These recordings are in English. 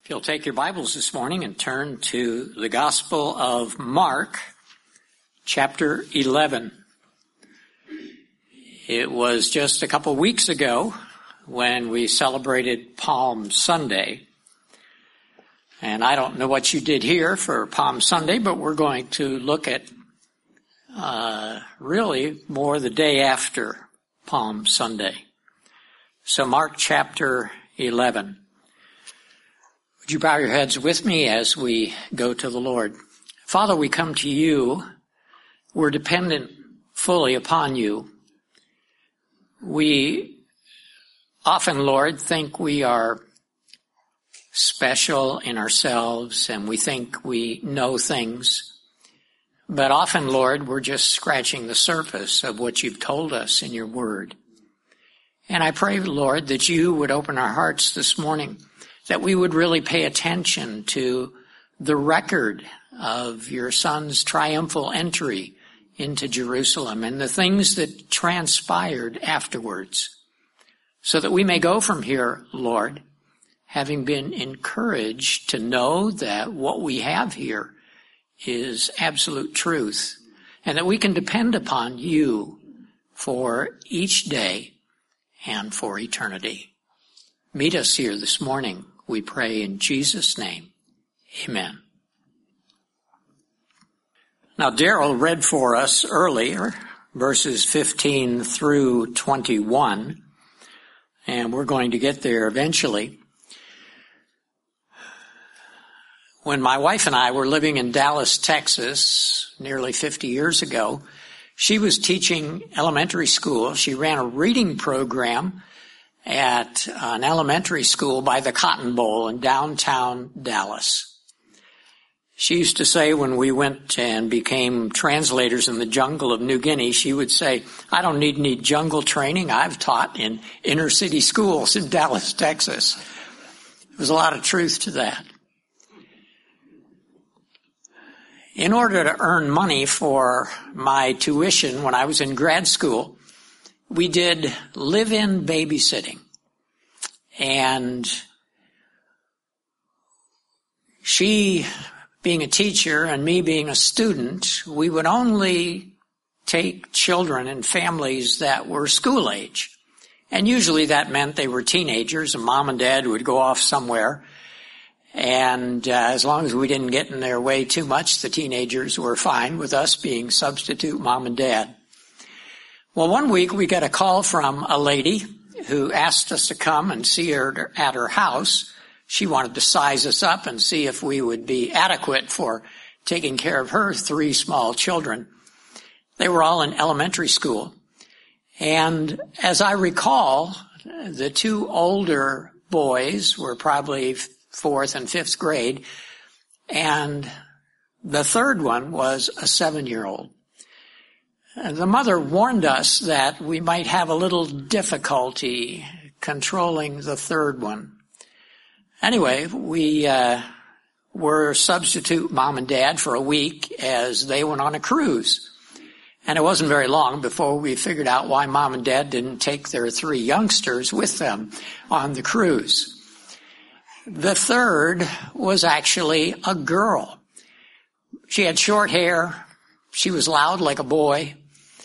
If you'll take your Bibles this morning and turn to the Gospel of Mark, chapter 11. It was just a couple weeks ago when we celebrated Palm Sunday. And I don't know what you did here for Palm Sunday, but we're going to look at really more the day after Palm Sunday. So Mark chapter 11. Would you bow your heads with me as we go to the Lord? Father, we come to you. We're dependent fully upon you. We often, Lord, think we are special in ourselves and we think we know things. But often, Lord, we're just scratching the surface of what you've told us in your word. And I pray, Lord, that you would open our hearts this morning, that we would really pay attention to the record of your Son's triumphal entry into Jerusalem and the things that transpired afterwards, so that we may go from here, Lord, having been encouraged to know that what we have here is absolute truth, and that we can depend upon you for each day and for eternity. Meet us here this morning, we pray in Jesus' name. Amen. Now, Daryl read for us earlier verses 15 through 21, and we're going to get there eventually. When my wife and I were living in Dallas, Texas, nearly 50 years ago, she was teaching elementary school. She ran a reading program at an elementary school by the Cotton Bowl in downtown Dallas. She used to say when we went and became translators in the jungle of New Guinea, she would say, I don't need any jungle training. I've taught in inner city schools in Dallas, Texas. There's a lot of truth to that. In order to earn money for my tuition when I was in grad school, we did live-in babysitting. And she, being a teacher and me being a student, we would only take children and families that were school age. And usually that meant they were teenagers and mom and dad would go off somewhere. And as long as we didn't get in their way too much, the teenagers were fine with us being substitute mom and dad. Well, one week we got a call from a lady who asked us to come and see her at her house. She wanted to size us up and see if we would be adequate for taking care of her 3 small children. They were all in elementary school. And as I recall, the 2 older boys were probably 4th and 5th grade, and the 3rd one was a 7-year-old. The mother warned us that we might have a little difficulty controlling the 3rd one. Anyway, we were substitute mom and dad for a week as they went on a cruise. And it wasn't very long before we figured out why mom and dad didn't take their 3 youngsters with them on the cruise. The 3rd was actually a girl. She had short hair. She was loud like a boy.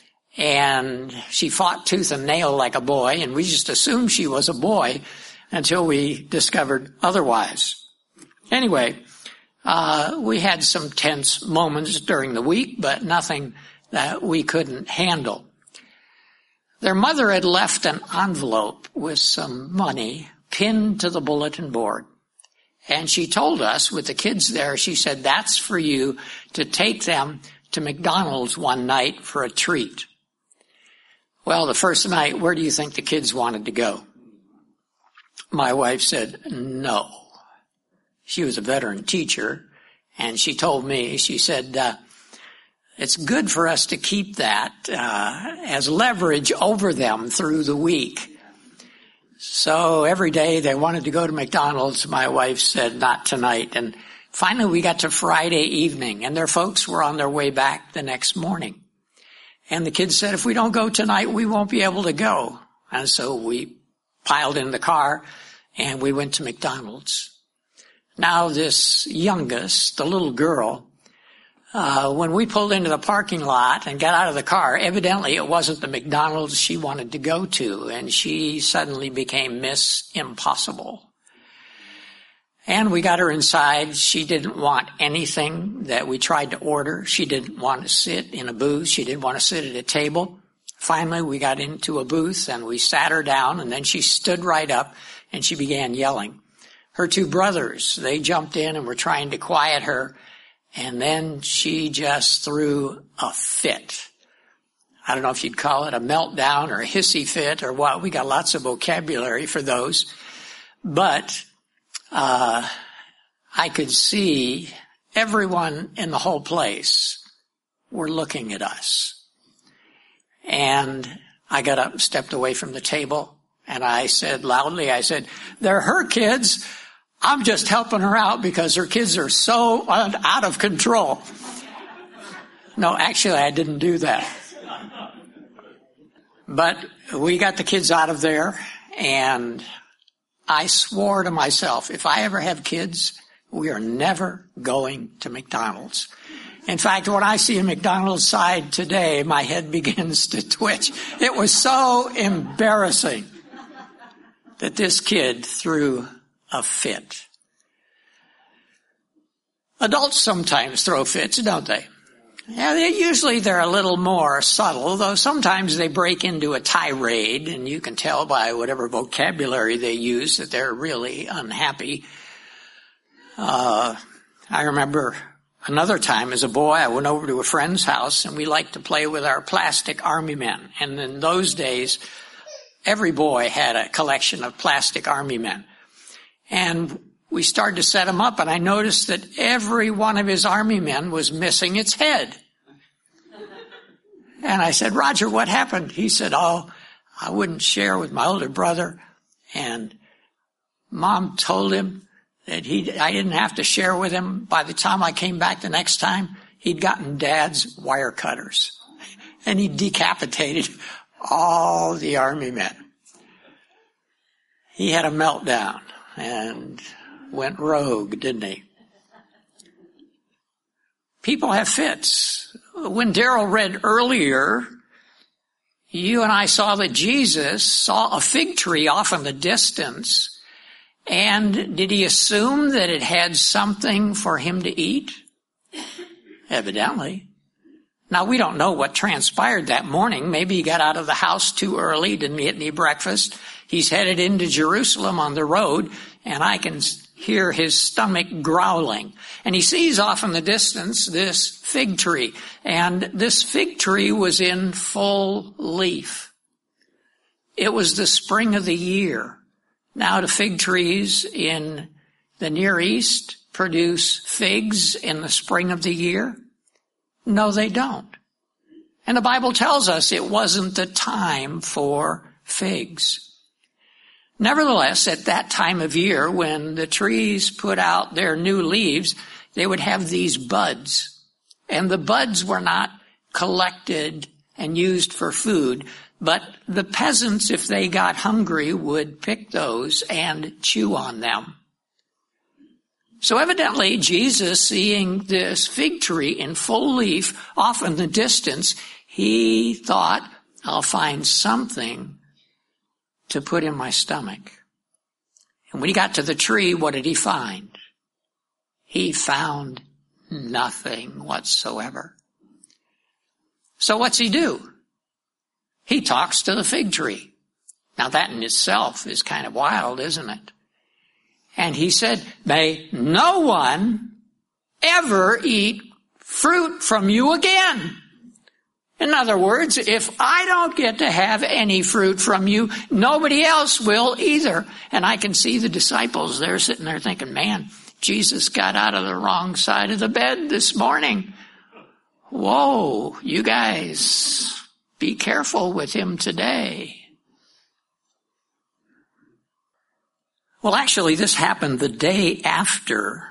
And she fought tooth and nail like a boy, and we just assumed she was a boy until we discovered otherwise. Anyway, we had some tense moments during the week, but nothing that we couldn't handle. Their mother had left an envelope with some money pinned to the bulletin board. And she told us, with the kids there, she said, that's for you to take them to McDonald's one night for a treat. Well, the first night, where do you think the kids wanted to go? My wife said, no. She was a veteran teacher, and she told me, she said, it's good for us to keep that as leverage over them through the week. So every day they wanted to go to McDonald's. My wife said, not tonight. And finally we got to Friday evening, and their folks were on their way back the next morning. And the kids said, if we don't go tonight, we won't be able to go. And so we piled in the car and we went to McDonald's. Now this youngest, the little girl, when we pulled into the parking lot and got out of the car, evidently it wasn't the McDonald's she wanted to go to, and she suddenly became Miss Impossible. And we got her inside. She didn't want anything that we tried to order. She didn't want to sit in a booth. She didn't want to sit at a table. Finally, we got into a booth and we sat her down, and then she stood right up and she began yelling. Her two brothers, they jumped in and were trying to quiet her, and then she just threw a fit. I don't know if you'd call it a meltdown or a hissy fit or what. We got lots of vocabulary for those. But I could see everyone in the whole place were looking at us. And I got up and stepped away from the table, and I said loudly, I said, "They're her kids. I'm just helping her out because her kids are so out of control." No, actually, I didn't do that. But we got the kids out of there, and I swore to myself, if I ever have kids, we are never going to McDonald's. In fact, when I see a McDonald's sign today, my head begins to twitch. It was so embarrassing that this kid threw a fit. Adults sometimes throw fits, don't they? Yeah, they're a little more subtle, though sometimes they break into a tirade, and you can tell by whatever vocabulary they use that they're really unhappy. I remember another time as a boy, I went over to a friend's house, and we liked to play with our plastic army men. And in those days, every boy had a collection of plastic army men. And we started to set them up, and I noticed that every one of his army men was missing its head. And I said, "Roger, what happened?" He said, "Oh, I wouldn't share with my older brother, and Mom told him that I didn't have to share with him. By the time I came back the next time, he'd gotten Dad's wire cutters, and he decapitated all the army men." He had a meltdown and went rogue, didn't he? People have fits. When Darrell read earlier, you and I saw that Jesus saw a fig tree off in the distance, and did he assume that it had something for him to eat? Evidently. Now, we don't know what transpired that morning. Maybe he got out of the house too early, didn't get any breakfast. He's headed into Jerusalem on the road, and I can hear his stomach growling. And he sees off in the distance this fig tree. And this fig tree was in full leaf. It was the spring of the year. Now, do fig trees in the Near East produce figs in the spring of the year? No, they don't. And the Bible tells us it wasn't the time for figs. Nevertheless, at that time of year, when the trees put out their new leaves, they would have these buds. And the buds were not collected and used for food, but the peasants, if they got hungry, would pick those and chew on them. So evidently, Jesus, seeing this fig tree in full leaf off in the distance, he thought, I'll find something to put in my stomach. And when he got to the tree, what did he find? He found nothing whatsoever. So what's he do? He talks to the fig tree. Now that in itself is kind of wild, isn't it? And he said, "May no one ever eat fruit from you again." In other words, if I don't get to have any fruit from you, nobody else will either. And I can see the disciples, they're sitting there thinking, man, Jesus got out of the wrong side of the bed this morning. Whoa, you guys, be careful with him today. Well, actually, this happened the day after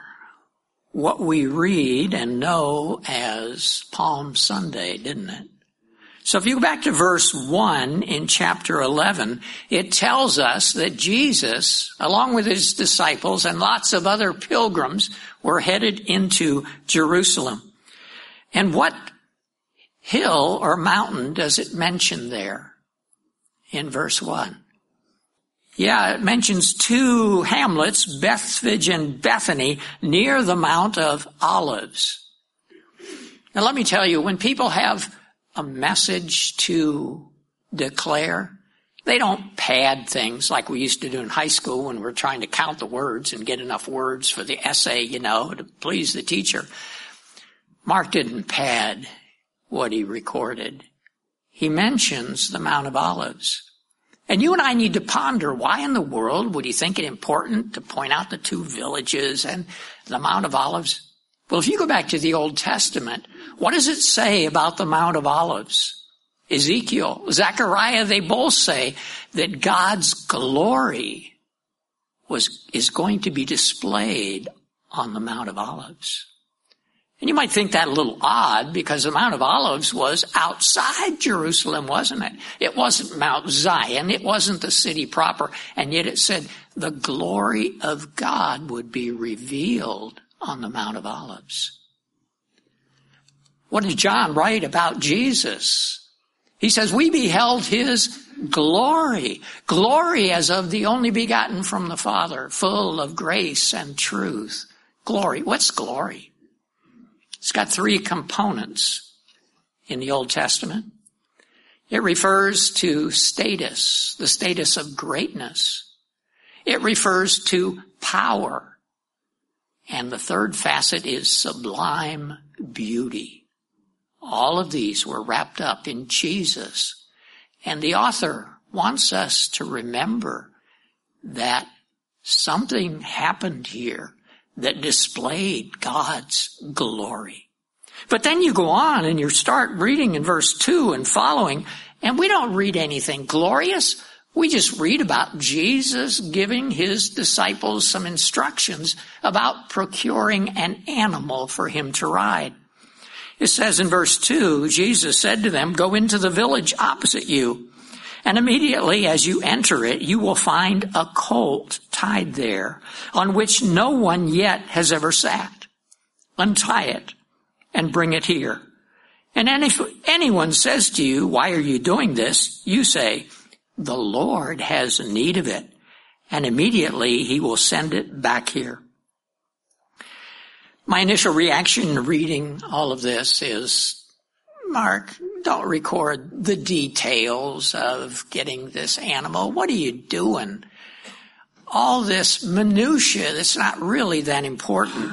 what we read and know as Palm Sunday, didn't it? So if you go back to verse 1 in chapter 11, it tells us that Jesus, along with his disciples and lots of other pilgrims, were headed into Jerusalem. And what hill or mountain does it mention there in verse 1? Yeah, it mentions two hamlets, Bethphage and Bethany, near the Mount of Olives. Now let me tell you, when people have a message to declare, they don't pad things like we used to do in high school when we're trying to count the words and get enough words for the essay, to please the teacher. Mark didn't pad what he recorded. He mentions the Mount of Olives. And you and I need to ponder, why in the world would he think it important to point out the two villages and the Mount of Olives? Well, if you go back to the Old Testament, what does it say about the Mount of Olives? Ezekiel, Zechariah, they both say that God's glory is going to be displayed on the Mount of Olives. And you might think that a little odd, because the Mount of Olives was outside Jerusalem, wasn't it? It wasn't Mount Zion. It wasn't the city proper. And yet it said the glory of God would be revealed on the Mount of Olives. What did John write about Jesus? He says, we beheld his glory. Glory as of the only begotten from the Father, full of grace and truth. Glory. What's glory? It's got three components in the Old Testament. It refers to status, the status of greatness. It refers to power. And the third facet is sublime beauty. All of these were wrapped up in Jesus. And the author wants us to remember that something happened here that displayed God's glory. But then you go on and you start reading in verse 2 and following, and we don't read anything glorious. We just read about Jesus giving his disciples some instructions about procuring an animal for him to ride. It says in verse 2, Jesus said to them, go into the village opposite you, and immediately as you enter it, you will find a colt tied there, on which no one yet has ever sat. Untie it and bring it here. And if anyone says to you, why are you doing this? You say, the Lord has need of it, and immediately he will send it back here. My initial reaction to reading all of this is, Mark, don't record the details of getting this animal. What are you doing? All this minutia that's not really that important.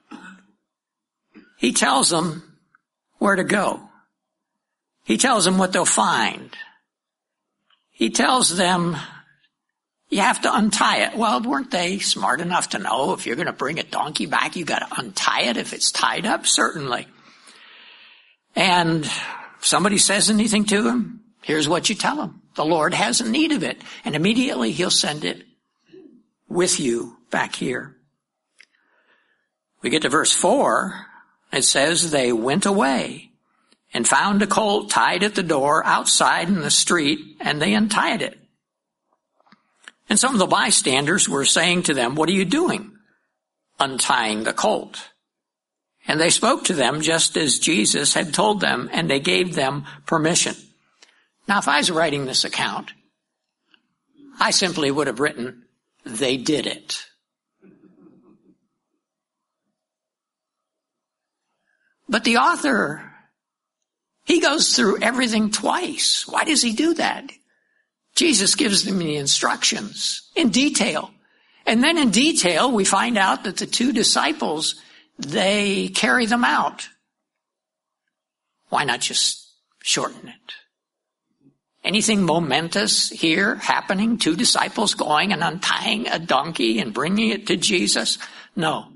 He tells them where to go. He tells them what they'll find. He tells them, you have to untie it. Well, weren't they smart enough to know if you're going to bring a donkey back, you got to untie it if it's tied up? Certainly. And if somebody says anything to him, here's what you tell him. The Lord has need of it. And immediately he'll send it with you back here. We get to verse 4. It says they went away and found a colt tied at the door outside in the street, and they untied it. And some of the bystanders were saying to them, what are you doing? Untying the colt. And they spoke to them just as Jesus had told them, and they gave them permission. Now, if I was writing this account, I simply would have written, they did it. But the author, he goes through everything twice. Why does he do that? Jesus gives them the instructions in detail. And then in detail, we find out that the two disciples, they carry them out. Why not just shorten it? Anything momentous here happening? Two disciples going and untying a donkey and bringing it to Jesus? No.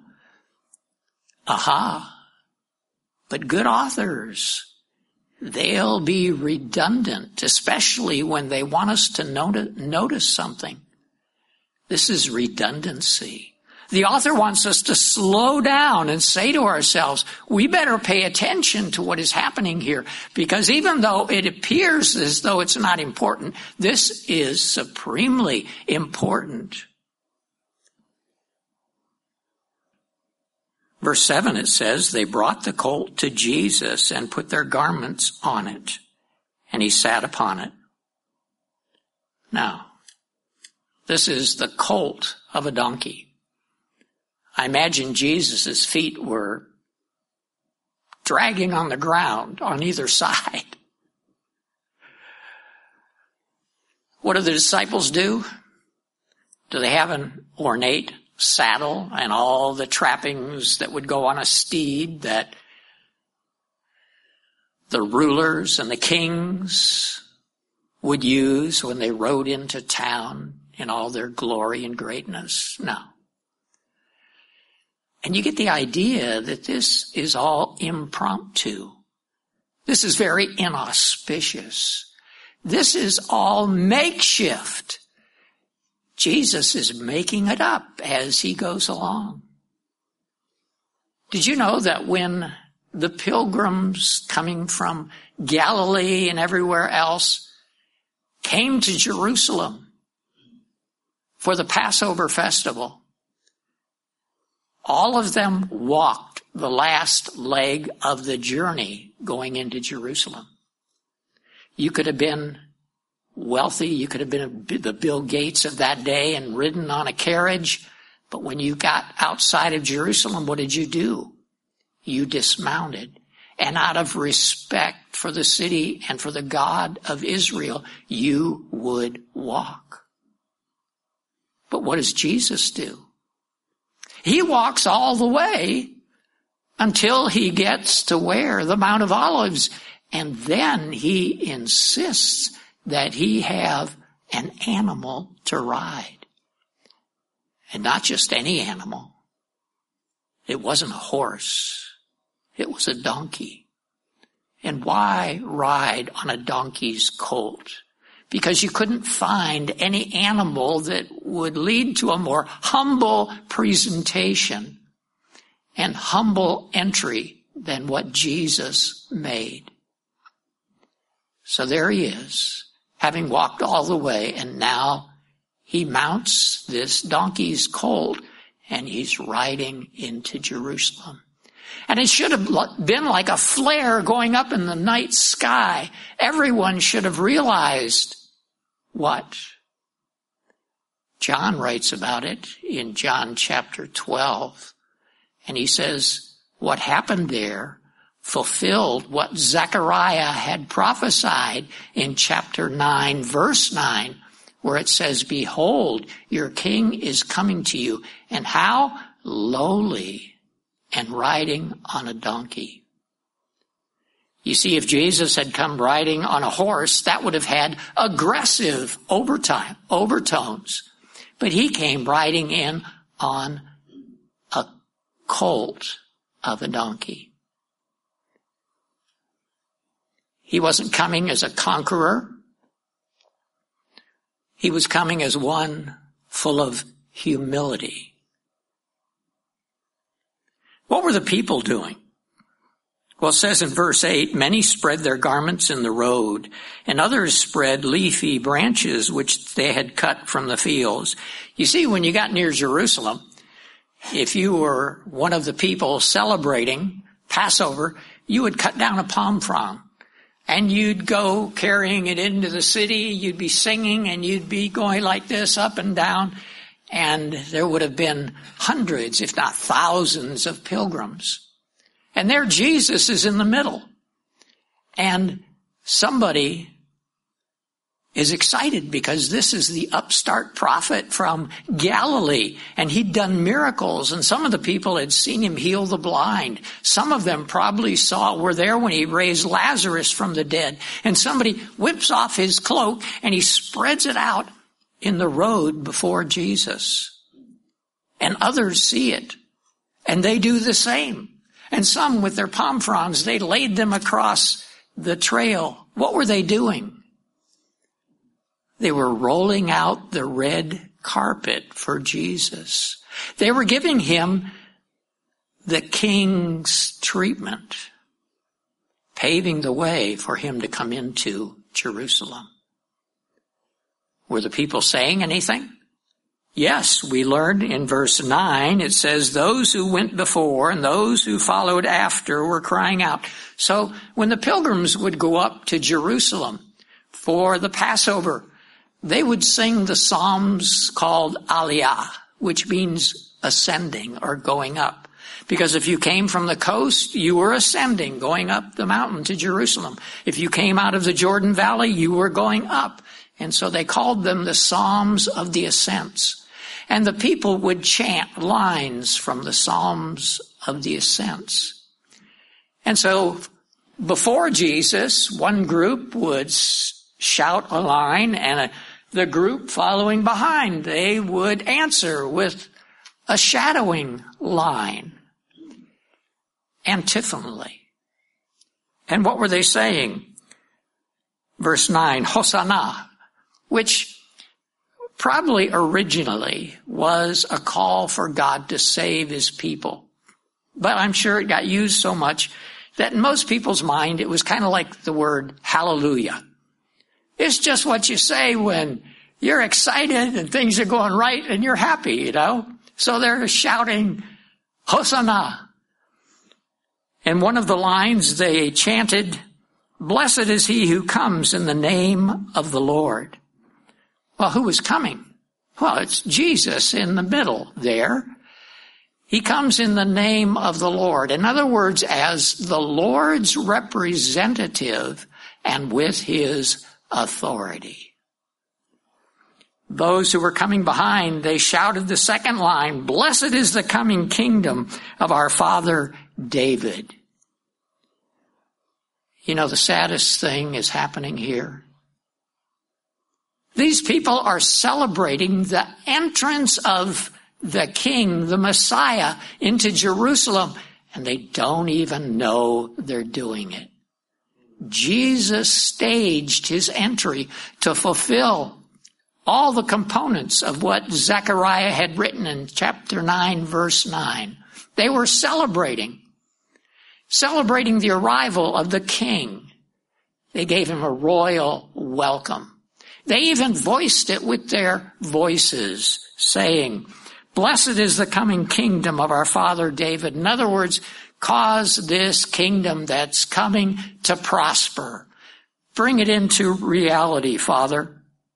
Aha. But good authors, they'll be redundant, especially when they want us to notice something. This is redundancy. The author wants us to slow down and say to ourselves, we better pay attention to what is happening here, because even though it appears as though it's not important, this is supremely important. Verse 7, it says, they brought the colt to Jesus and put their garments on it, and he sat upon it. Now, this is the colt of a donkey. I imagine Jesus' feet were dragging on the ground on either side. What do the disciples do? Do they have an ornate saddle and all the trappings that would go on a steed that the rulers and the kings would use when they rode into town in all their glory and greatness? No. And you get the idea that this is all impromptu. This is very inauspicious. This is all makeshift. Jesus is making it up as he goes along. Did you know that when the pilgrims coming from Galilee and everywhere else came to Jerusalem for the Passover festival, all of them walked the last leg of the journey going into Jerusalem? You could have been wealthy, you could have been the Bill Gates of that day and ridden on a carriage, but when you got outside of Jerusalem, what did you do? You dismounted, and out of respect for the city and for the God of Israel, you would walk. But what does Jesus do? He walks all the way until he gets to where? The Mount of Olives. And then he insists that he have an animal to ride. And not just any animal. It wasn't a horse. It was a donkey. And why ride on a donkey's colt? Because you couldn't find any animal that would lead to a more humble presentation and humble entry than what Jesus made. So there he is, having walked all the way, and now he mounts this donkey's colt and he's riding into Jerusalem. And it should have been like a flare going up in the night sky. Everyone should have realized what? John writes about it in John chapter 12. And he says, what happened there fulfilled what Zechariah had prophesied in chapter 9, verse 9, where it says, behold, your king is coming to you. And how? Lowly and riding on a donkey. You see, if Jesus had come riding on a horse, that would have had aggressive overtones. But he came riding in on a colt of a donkey. He wasn't coming as a conqueror. He was coming as one full of humility. What were the people doing? Well, it says in verse 8, many spread their garments in the road, and others spread leafy branches which they had cut from the fields. You see, when you got near Jerusalem, if you were one of the people celebrating Passover, you would cut down a palm frond, and you'd go carrying it into the city, you'd be singing, and you'd be going like this up and down, and there would have been hundreds, if not thousands, of pilgrims. And there Jesus is in the middle. And somebody is excited because this is the upstart prophet from Galilee. And he'd done miracles. And some of the people had seen him heal the blind. Some of them probably were there when he raised Lazarus from the dead. And somebody whips off his cloak and he spreads it out in the road before Jesus. And others see it. And they do the same. And some, with their palm fronds, they laid them across the trail. What were they doing? They were rolling out the red carpet for Jesus. They were giving him the king's treatment, paving the way for him to come into Jerusalem. Were the people saying anything? Yes, we learned in verse 9, it says, those who went before and those who followed after were crying out. So when the pilgrims would go up to Jerusalem for the Passover, they would sing the psalms called Aliyah, which means ascending or going up. Because if you came from the coast, you were ascending, going up the mountain to Jerusalem. If you came out of the Jordan Valley, you were going up. And so they called them the Psalms of the Ascents. And the people would chant lines from the Psalms of the Ascents. And so before Jesus, one group would shout a line, and the group following behind, they would answer with a shadowing line, antiphonally. And what were they saying? Verse 9, Hosanna, which probably originally was a call for God to save his people. But I'm sure it got used so much that in most people's mind, it was kind of like the word hallelujah. It's just what you say when you're excited and things are going right and you're happy, you know. So they're shouting, Hosanna. And one of the lines they chanted, blessed is he who comes in the name of the Lord. Well, who is coming? Well, it's Jesus in the middle there. He comes in the name of the Lord. In other words, as the Lord's representative and with his authority. Those who were coming behind, they shouted the second line, blessed is the coming kingdom of our father David. You know, the saddest thing is happening here. These people are celebrating the entrance of the King, the Messiah, into Jerusalem, and they don't even know they're doing it. Jesus staged his entry to fulfill all the components of what Zechariah had written in chapter 9, verse 9. They were celebrating the arrival of the King. They gave him a royal welcome. They even voiced it with their voices, saying, blessed is the coming kingdom of our father David. In other words, cause this kingdom that's coming to prosper. Bring it into reality, Father.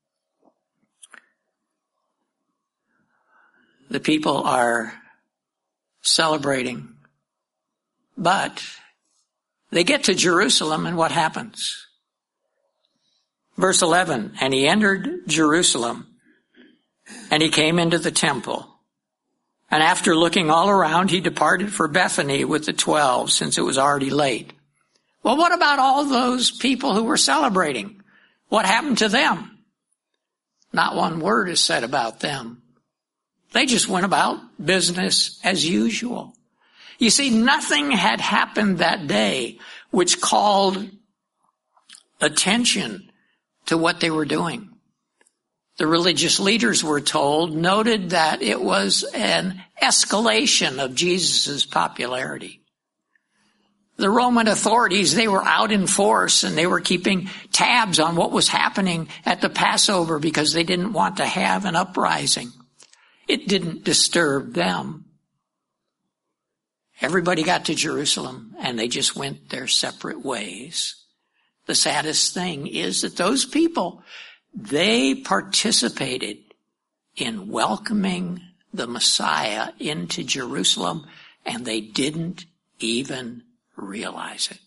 The people are celebrating, but they get to Jerusalem, and what happens? Verse 11, and he entered Jerusalem, and he came into the temple. And after looking all around, he departed for Bethany with the 12, since it was already late. Well, what about all those people who were celebrating? What happened to them? Not one word is said about them. They just went about business as usual. You see, nothing had happened that day which called attention to what they were doing. The religious leaders, were told, noted that it was an escalation of Jesus' popularity. The Roman authorities, they were out in force, and they were keeping tabs on what was happening at the Passover because they didn't want to have an uprising. It didn't disturb them. Everybody got to Jerusalem, and they just went their separate ways. The saddest thing is that those people, they participated in welcoming the Messiah into Jerusalem, and they didn't even realize it.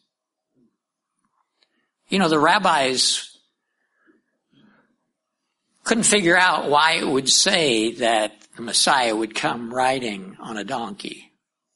You know, the rabbis couldn't figure out why it would say that the Messiah would come riding on a donkey.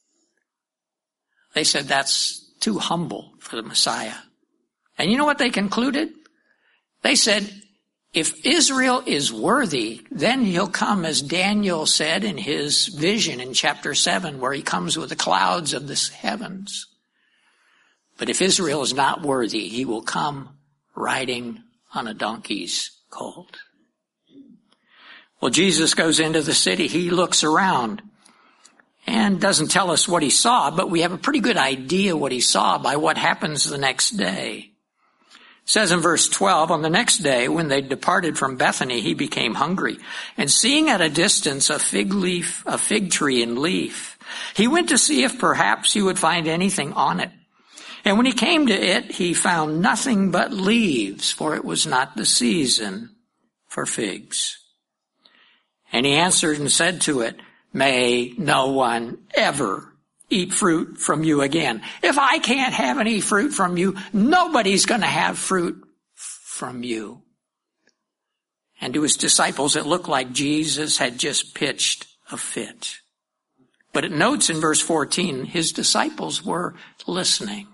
They said that's too humble for the Messiah. And you know what they concluded? They said, if Israel is worthy, then he'll come, as Daniel said in his vision in chapter 7, where he comes with the clouds of the heavens. But if Israel is not worthy, he will come riding on a donkey's colt. Well, Jesus goes into the city. He looks around and doesn't tell us what he saw, but we have a pretty good idea what he saw by what happens the next day. It says in verse 12, on the next day, when they departed from Bethany, he became hungry. And seeing at a distance a fig tree in leaf, he went to see if perhaps he would find anything on it. And when he came to it, he found nothing but leaves, for it was not the season for figs. And he answered and said to it, may no one ever eat fruit from you again. If I can't have any fruit from you, nobody's going to have fruit from you. And to his disciples, it looked like Jesus had just pitched a fit. But it notes in verse 14, his disciples were listening.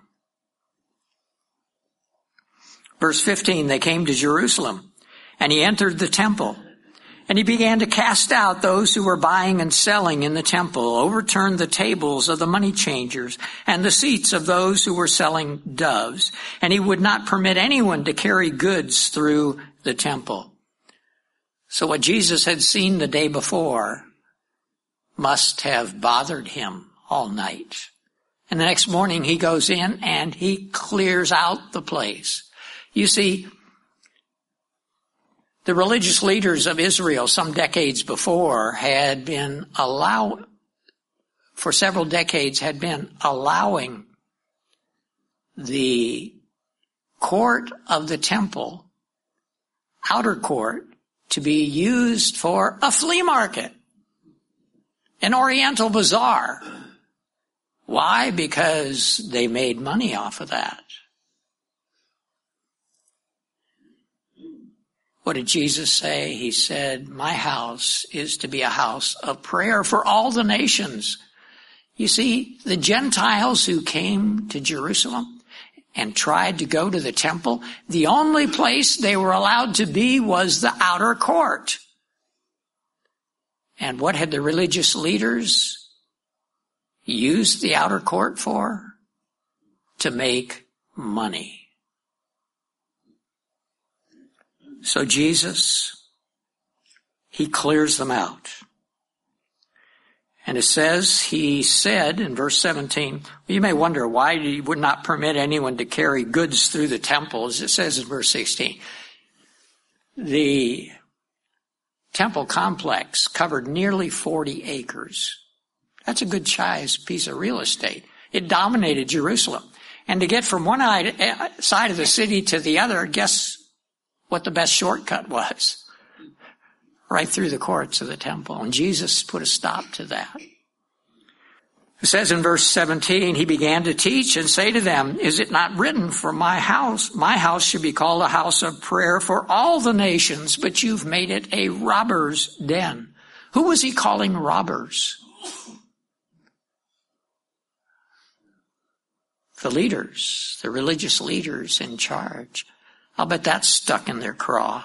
Verse 15, they came to Jerusalem, and he entered the temple. And he began to cast out those who were buying and selling in the temple, overturned the tables of the money changers and the seats of those who were selling doves. And he would not permit anyone to carry goods through the temple. So what Jesus had seen the day before must have bothered him all night. And the next morning he goes in and he clears out the place. You see, the religious leaders of Israel some decades before had been allowing the court of the temple, outer court, to be used for a flea market, an Oriental bazaar. Why? Because they made money off of that. What did Jesus say? He said, my house is to be a house of prayer for all the nations. You see, the Gentiles who came to Jerusalem and tried to go to the temple, the only place they were allowed to be was the outer court. And what had the religious leaders used the outer court for? To make money. So Jesus, he clears them out. And it says, he said in verse 17, you may wonder why he would not permit anyone to carry goods through the temple, as it says in verse 16. The temple complex covered nearly 40 acres. That's a good sized piece of real estate. It dominated Jerusalem. And to get from one side of the city to the other, guess what the best shortcut was? Right through the courts of the temple. And Jesus put a stop to that. It says in verse 17, he began to teach and say to them, is it not written for my house should be called a house of prayer for all the nations, but you've made it a robber's den. Who was he calling robbers? The leaders, the religious leaders in charge. I'll bet that's stuck in their craw.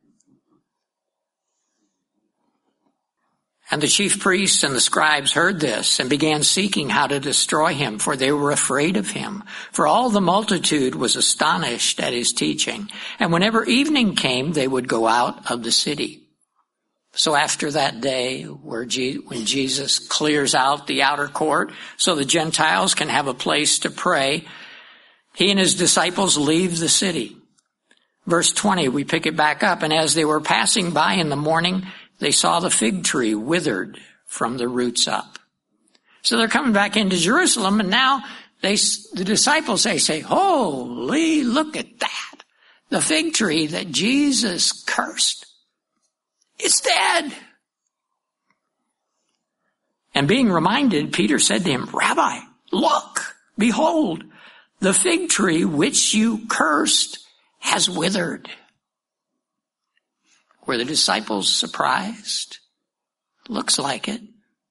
And the chief priests and the scribes heard this and began seeking how to destroy him, for they were afraid of him. For all the multitude was astonished at his teaching. And whenever evening came, they would go out of the city. So after that day, when Jesus clears out the outer court so the Gentiles can have a place to pray, he and his disciples leave the city. Verse 20, we pick it back up. And as they were passing by in the morning, they saw the fig tree withered from the roots up. So they're coming back into Jerusalem, and now the disciples, they say, holy, look at that. The fig tree that Jesus cursed, it's dead. And being reminded, Peter said to him, Rabbi, look, behold, the fig tree which you cursed has withered. Were the disciples surprised? Looks like it.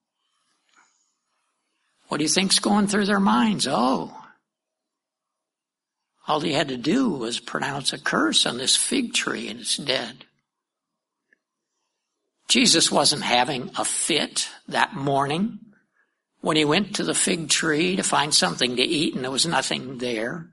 What do you think's going through their minds? Oh, all he had to do was pronounce a curse on this fig tree and it's dead. Jesus wasn't having a fit that morning when he went to the fig tree to find something to eat and there was nothing there.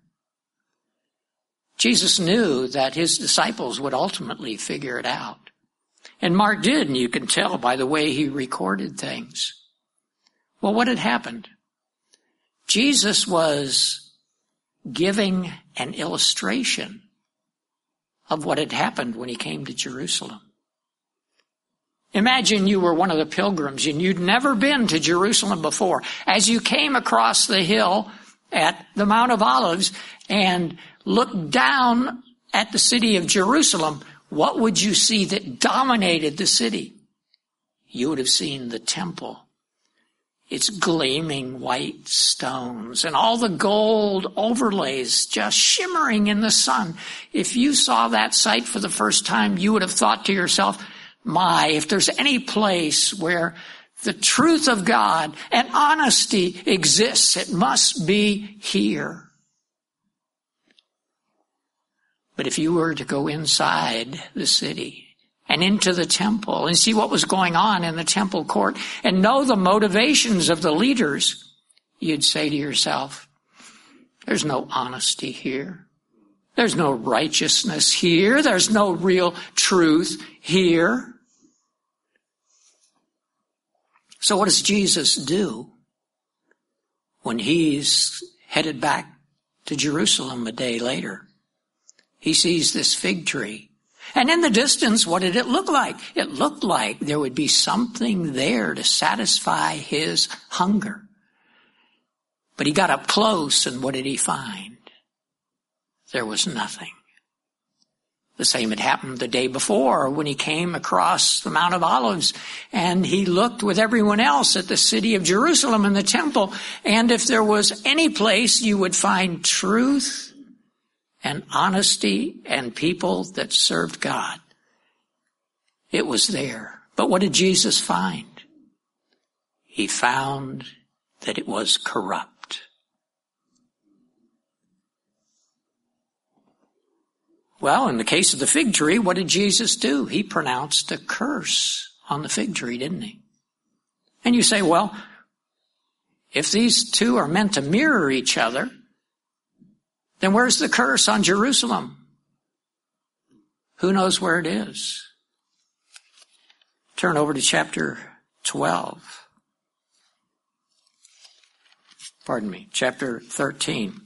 Jesus knew that his disciples would ultimately figure it out. And Mark did, and you can tell by the way he recorded things. Well, what had happened? Jesus was giving an illustration of what had happened when he came to Jerusalem. Imagine you were one of the pilgrims and you'd never been to Jerusalem before. As you came across the hill at the Mount of Olives and looked down at the city of Jerusalem, what would you see that dominated the city? You would have seen the temple. Its gleaming white stones and all the gold overlays just shimmering in the sun. If you saw that sight for the first time, you would have thought to yourself, my, if there's any place where the truth of God and honesty exists, it must be here. But if you were to go inside the city and into the temple and see what was going on in the temple court and know the motivations of the leaders, you'd say to yourself, there's no honesty here. There's no righteousness here. There's no real truth here. So what does Jesus do when he's headed back to Jerusalem a day later? He sees this fig tree. And in the distance, what did it look like? It looked like there would be something there to satisfy his hunger. But he got up close, and what did he find? There was nothing. The same had happened the day before when he came across the Mount of Olives and he looked with everyone else at the city of Jerusalem and the temple. And if there was any place you would find truth and honesty and people that served God, it was there. But what did Jesus find? He found that it was corrupt. Well, in the case of the fig tree, what did Jesus do? He pronounced a curse on the fig tree, didn't he? And you say, well, if these two are meant to mirror each other, then where's the curse on Jerusalem? Who knows where it is? Turn over to chapter 12. Chapter 13.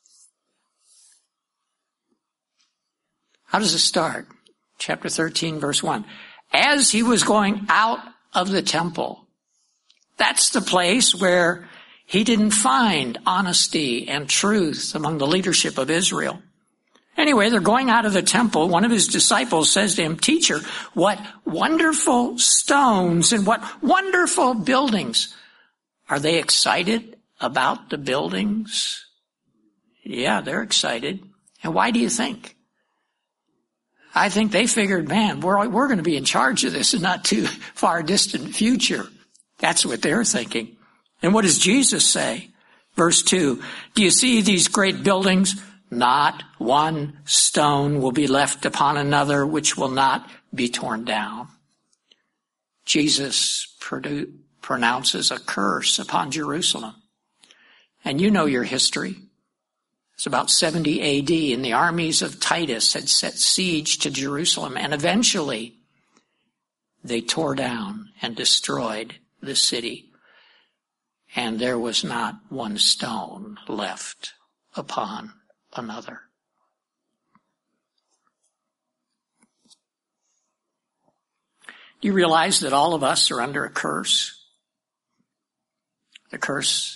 How does it start? Chapter 13, verse 1. As he was going out of the temple, that's the place where he didn't find honesty and truth among the leadership of Israel. Anyway, they're going out of the temple. One of his disciples says to him, "Teacher, what wonderful stones and what wonderful buildings." Are they excited about the buildings? Yeah, they're excited. And why do you think? I think they figured, man, we're going to be in charge of this in not too far distant future. That's what they're thinking. And what does Jesus say? Verse 2, do you see these great buildings? Not one stone will be left upon another which will not be torn down. Jesus pronounces a curse upon Jerusalem. And you know your history. It's about 70 A.D. and the armies of Titus had set siege to Jerusalem, and eventually they tore down and destroyed the city. And there was not one stone left upon another. Do you realize that all of us are under a curse? The curse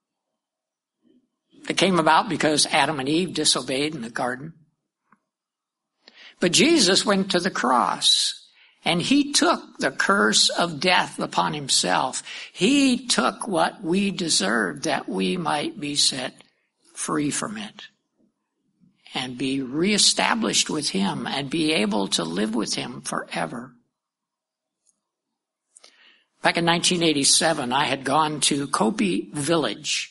that came about because Adam and Eve disobeyed in the garden. But Jesus went to the cross and he took the curse of death upon himself. He took what we deserved that we might be set free from it and be reestablished with him and be able to live with him forever. Back in 1987, I had gone to Kopi Village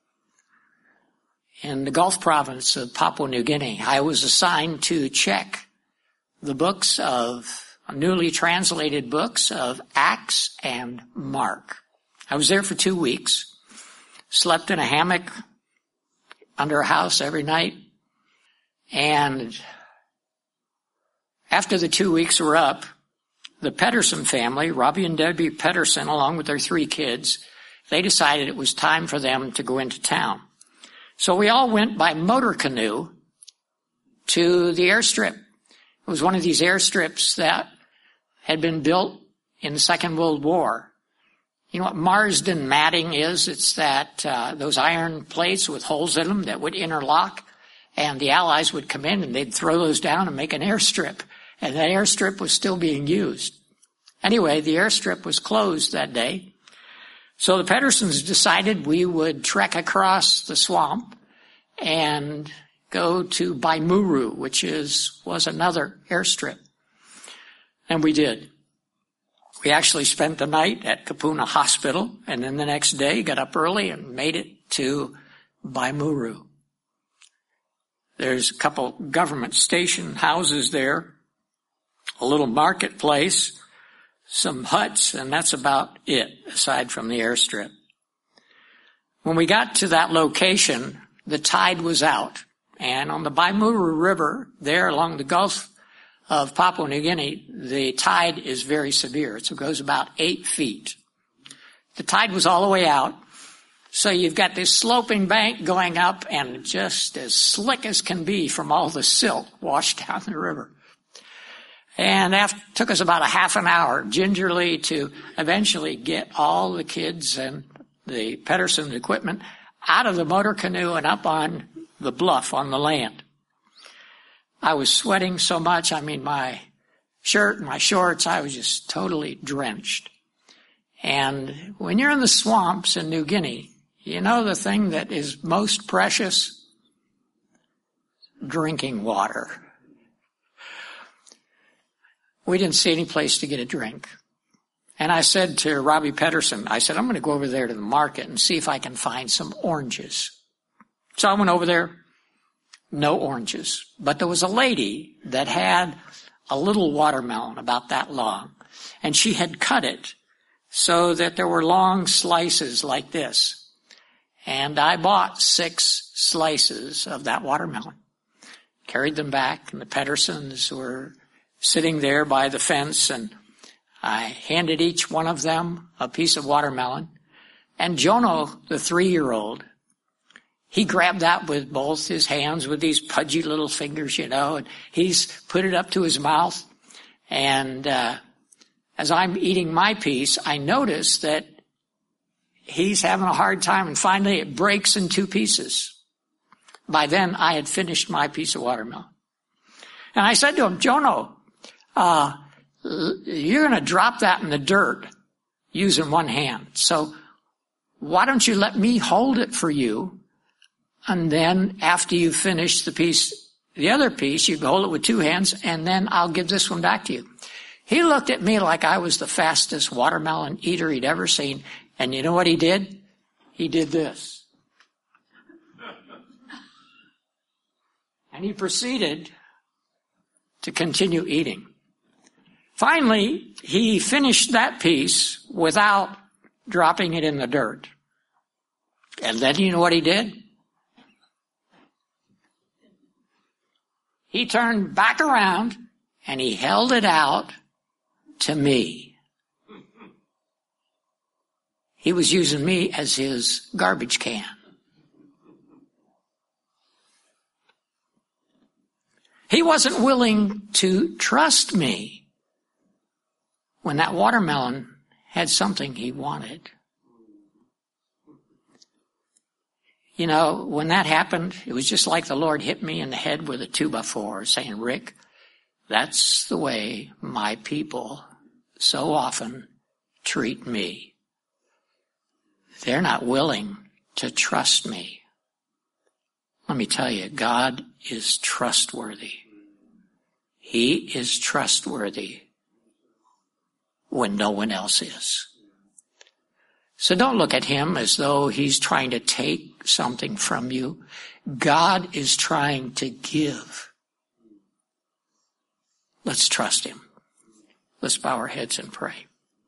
in the Gulf province of Papua New Guinea. I was assigned to check the books of, newly translated books of Acts and Mark. I was there for 2 weeks, slept in a hammock under a house every night, and after the 2 weeks were up, the Pedersen family, Robbie and Debbie Pedersen, along with their 3 kids, they decided it was time for them to go into town. So we all went by motor canoe to the airstrip. It was one of these airstrips that had been built in the Second World War. You know what Marsden matting is? It's that those iron plates with holes in them that would interlock, and the Allies would come in and they'd throw those down and make an airstrip. And that airstrip was still being used. Anyway, the airstrip was closed that day. So the Pedersens decided we would trek across the swamp and go to Baimuru, which was another airstrip. And we did. We actually spent the night at Kapuna Hospital, and then the next day got up early and made it to Baimuru. There's a couple government station houses there, a little marketplace, some huts, and that's about it, aside from the airstrip. When we got to that location, the tide was out, and on the Baimuru River, there along the Gulf of Papua New Guinea, the tide is very severe. It goes about 8 feet. The tide was all the way out, so you've got this sloping bank going up and just as slick as can be from all the silt washed down the river. And it took us about a half an hour gingerly to eventually get all the kids and the Pedersen equipment out of the motor canoe and up on the bluff on the land. I was sweating so much, my shirt and my shorts, I was just totally drenched. And when you're in the swamps in New Guinea, you know the thing that is most precious? Drinking water. We didn't see any place to get a drink. And I said to Robbie Pedersen, I'm going to go over there to the market and see if I can find some oranges. So I went over there, no oranges. But there was a lady that had a little watermelon about that long, and she had cut it so that there were long slices like this. And I bought 6 slices of that watermelon, carried them back, and the Pedersens were sitting there by the fence, and I handed each one of them a piece of watermelon. And Jono, the 3-year-old, he grabbed that with both his hands with these pudgy little fingers, and he's put it up to his mouth. And as I'm eating my piece, I notice that he's having a hard time, and finally it breaks in 2 pieces. By then, I had finished my piece of watermelon. And I said to him, Jono, you're going to drop that in the dirt using one hand. So why don't you let me hold it for you? And then after you finish the other piece, you can hold it with 2 hands, and then I'll give this one back to you. He looked at me like I was the fastest watermelon eater he'd ever seen. And you know what he did? He did this. And he proceeded to continue eating. Finally, he finished that piece without dropping it in the dirt. And then you know what he did? He turned back around and he held it out to me. He was using me as his garbage can. He wasn't willing to trust me when that watermelon had something he wanted. When that happened, it was just like the Lord hit me in the head with a 2x4, saying, Rick, that's the way my people so often treat me. They're not willing to trust me. Let me tell you, God is trustworthy. He is trustworthy when no one else is. So don't look at him as though he's trying to take something from you. God is trying to give. Let's trust him. Let's bow our heads and pray.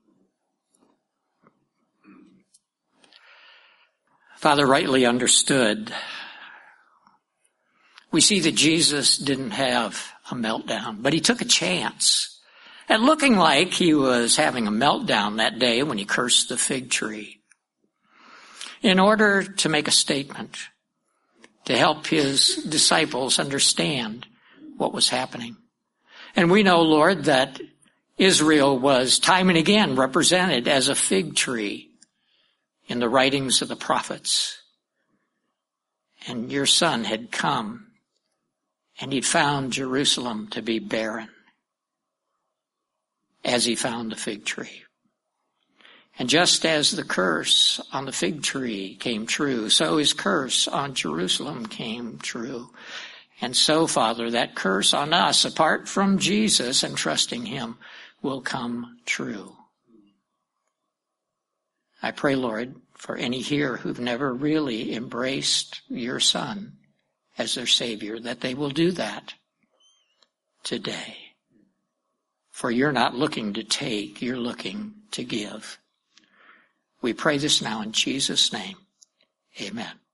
Father, rightly understood, we see that Jesus didn't have a meltdown, but he took a chance. and looking like he was having a meltdown that day when he cursed the fig tree, in order to make a statement, to help his disciples understand what was happening. And we know, Lord, that Israel was time and again represented as a fig tree in the writings of the prophets. And your Son had come, and he'd found Jerusalem to be barren, as he found the fig tree. And just as the curse on the fig tree came true, so his curse on Jerusalem came true. And so, Father, that curse on us, apart from Jesus and trusting him, will come true. I pray, Lord, for any here who've never really embraced your Son as their Savior, that they will do that today. For you're not looking to take, you're looking to give. We pray this now in Jesus' name. Amen.